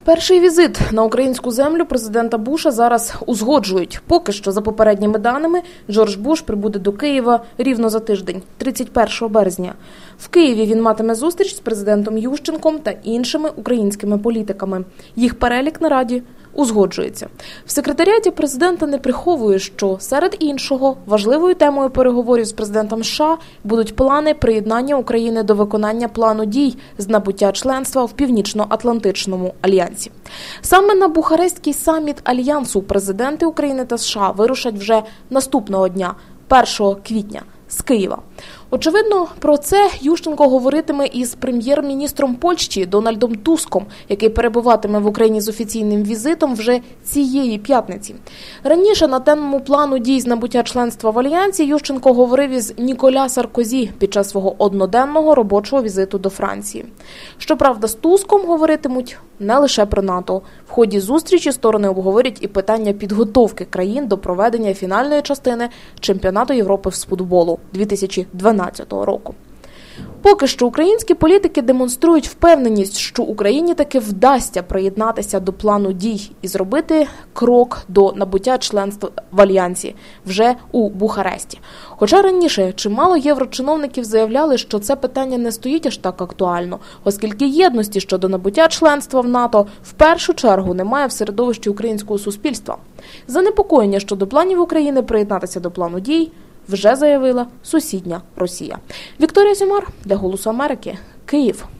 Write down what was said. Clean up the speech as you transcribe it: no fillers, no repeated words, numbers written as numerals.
Перший візит на українську землю президента Буша зараз узгоджують. Поки що, за попередніми даними, Джордж Буш прибуде до Києва рівно за тиждень, 31 березня. В Києві він матиме зустріч з президентом Ющенком та іншими українськими політиками. Їх перелік на Раді узгоджується. В секретаріаті президента не приховує, що серед іншого важливою темою переговорів з президентом США будуть плани приєднання України до виконання плану дій з набуття членства в Північно-Атлантичному альянсі. Саме на Бухарестський саміт Альянсу президенти України та США вирушать вже наступного дня, 1 квітня, з Києва. Очевидно, про це Ющенко говоритиме із прем'єр-міністром Польщі Дональдом Туском, який перебуватиме в Україні з офіційним візитом вже цієї п'ятниці. Раніше на тему плану дій з набуття членства в Альянсі Ющенко говорив із Ніколя Саркозі під час свого одноденного робочого візиту до Франції. Щоправда, з Туском говоритимуть не лише про НАТО. В ході зустрічі сторони обговорять і питання підготовки країн до проведення фінальної частини Чемпіонату Європи з футболу 2012 року. Поки що українські політики демонструють впевненість, що Україні таки вдасться приєднатися до плану дій і зробити крок до набуття членства в Альянсі вже у Бухаресті. Хоча раніше чимало єврочиновників заявляли, що це питання не стоїть аж так актуально, оскільки єдності щодо набуття членства в НАТО в першу чергу немає в середовищі українського суспільства. Занепокоєння щодо планів України приєднатися до плану дій вже заявила сусідня Росія. Вікторія Сюмар для «Голосу Америки», Київ.